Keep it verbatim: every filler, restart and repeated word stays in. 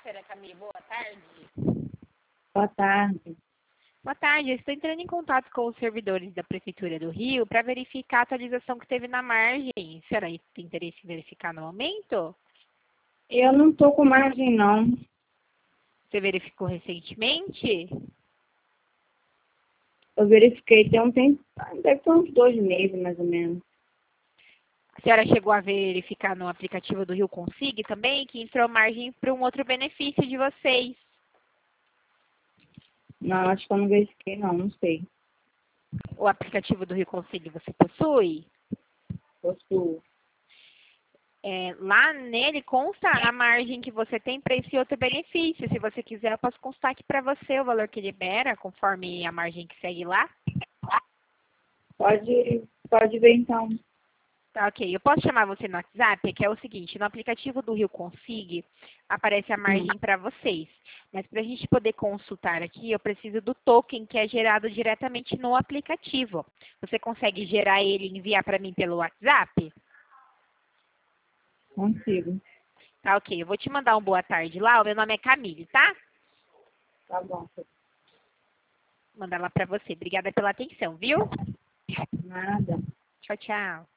senhora Camille, boa tarde. Boa tarde. Boa tarde, eu estou entrando em contato com os servidores da Prefeitura do Rio para verificar a atualização que teve na margem. A senhora tem interesse em verificar no momento? Eu não estou com margem, não. Você verificou recentemente? Eu verifiquei tem um tempo, deve ter uns dois meses, mais ou menos. A senhora chegou a verificar no aplicativo do Rio Consig também, que entrou margem para um outro benefício de vocês. Não, acho que eu não verifiquei, não, não sei. O aplicativo do Rio Consig você possui? Possuo. É, lá nele consta a margem que você tem para esse outro benefício. Se você quiser, eu posso constar aqui para você o valor que libera, conforme a margem que segue lá. Pode, pode ver, então. Tá, ok. Eu posso chamar você no WhatsApp, que é o seguinte, no aplicativo do Rio Consig, aparece a margem para vocês. Mas para a gente poder consultar aqui, eu preciso do token que é gerado diretamente no aplicativo. Você consegue gerar ele e enviar para mim pelo WhatsApp? Consigo. Tá, ok. Eu vou te mandar um boa tarde lá. O meu nome é Camille, tá? Tá bom. Vou mandar lá para você. Obrigada pela atenção, viu? Nada. Tchau, tchau.